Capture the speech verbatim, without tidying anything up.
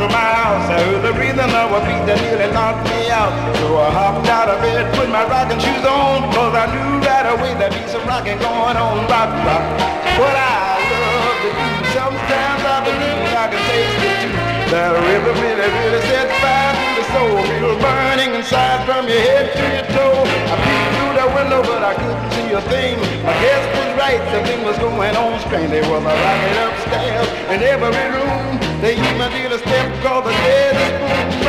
from my house. I heard the rhythm of a beat that nearly knocked me out. So I hopped out of bed, put my rocking shoes on, cause I knew right away there'd be some rocking going on. Rock, rock, what I love to do. Sometimes I believe I can taste it too. That river really, really set fire to the soul. Real burning inside from your head to your toe. I peeked through the window but I couldn't see a thing. My guess was right, something was going on strange. There was a rocket upstairs in every room. They even did a step called the dead spoon.